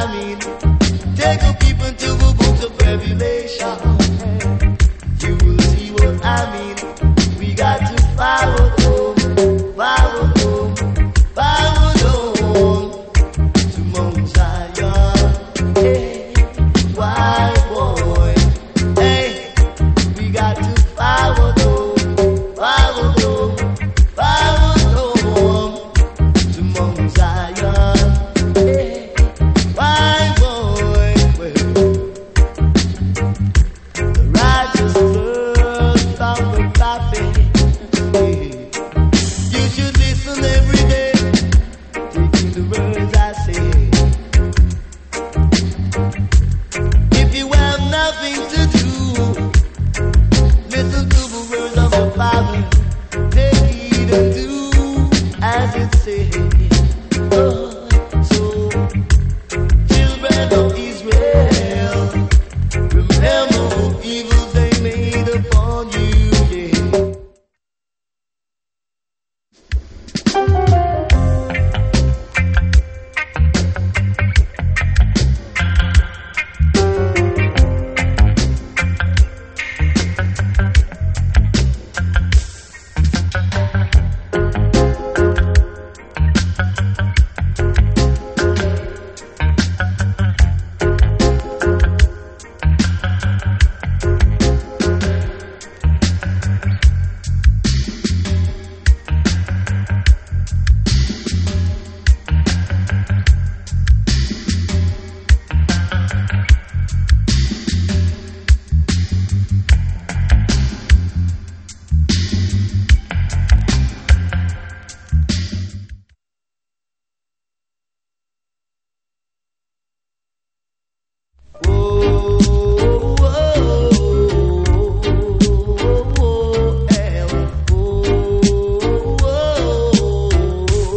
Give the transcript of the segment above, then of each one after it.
mean? Take a peep into the books of Revelation. You will see what I mean. We got to follow home, follow home, follow home to Mount Zion. Hey, why boy? Hey, we got to follow home, follow home, follow home to Mount Zion. Hey, why boy? The righteous word from the prophet. You should listen every day, taking the words I say. If you have nothing to do, listen to the words of the Father. Take heed and do as it says. Oh, so, children of Israel, remember the evil they made upon you. Yeah.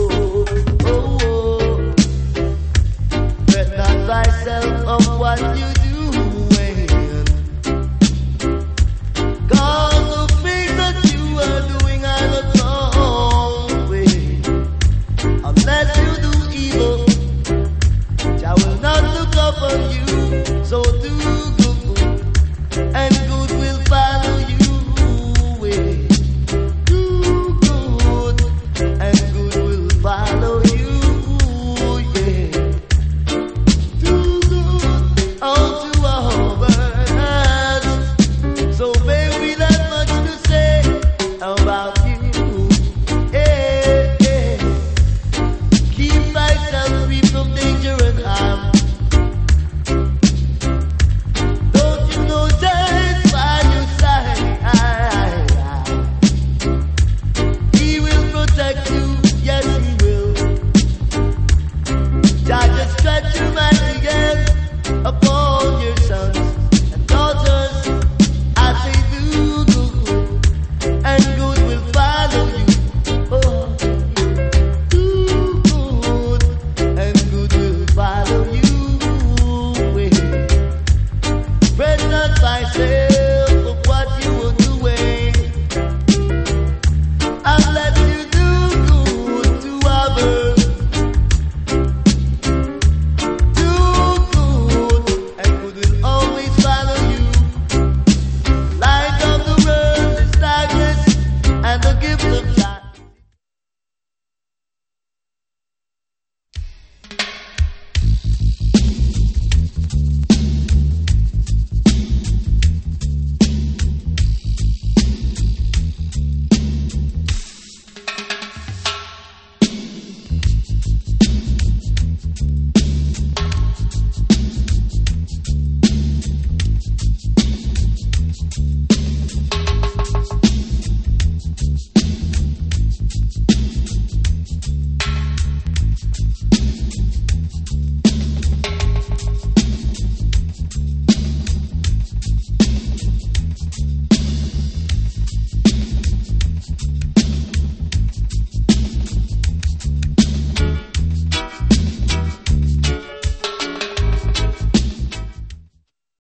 Let not thyself of what you